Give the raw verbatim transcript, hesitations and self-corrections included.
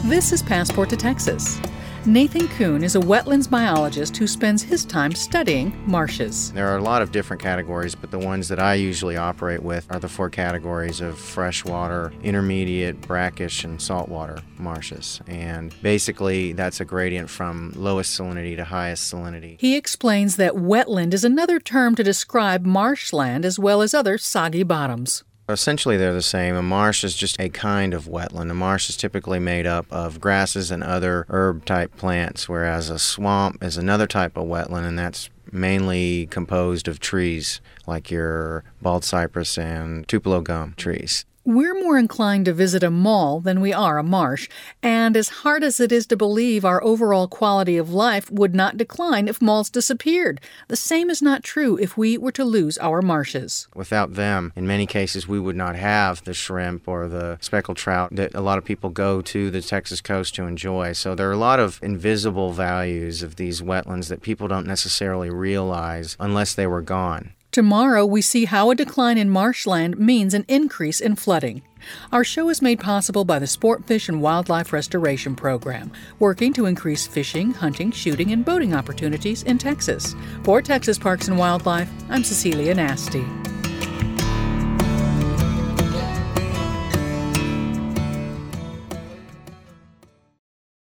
This is Passport to Texas. Nathan Kuhn is a wetlands biologist who spends his time studying marshes. There are a lot of different categories, but the ones that I usually operate with are the four categories of freshwater, intermediate, brackish, and saltwater marshes. And basically, that's a gradient from lowest salinity to highest salinity. He explains that wetland is another term to describe marshland as well as other soggy bottoms. Essentially, they're the same. A marsh is just a kind of wetland. A marsh is typically made up of grasses and other herb-type plants, whereas a swamp is another type of wetland, and that's mainly composed of trees, like your bald cypress and tupelo gum trees. We're more inclined to visit a mall than we are a marsh, and as hard as it is to believe our overall quality of life would not decline if malls disappeared, the same is not true if we were to lose our marshes. Without them, in many cases, we would not have the shrimp or the speckled trout that a lot of people go to the Texas coast to enjoy. So there are a lot of invisible values of these wetlands that people don't necessarily realize unless they were gone. Tomorrow, we see how a decline in marshland means an increase in flooding. Our show is made possible by the Sportfish and Wildlife Restoration Program, working to increase fishing, hunting, shooting, and boating opportunities in Texas. For Texas Parks and Wildlife, I'm Cecilia Nasty.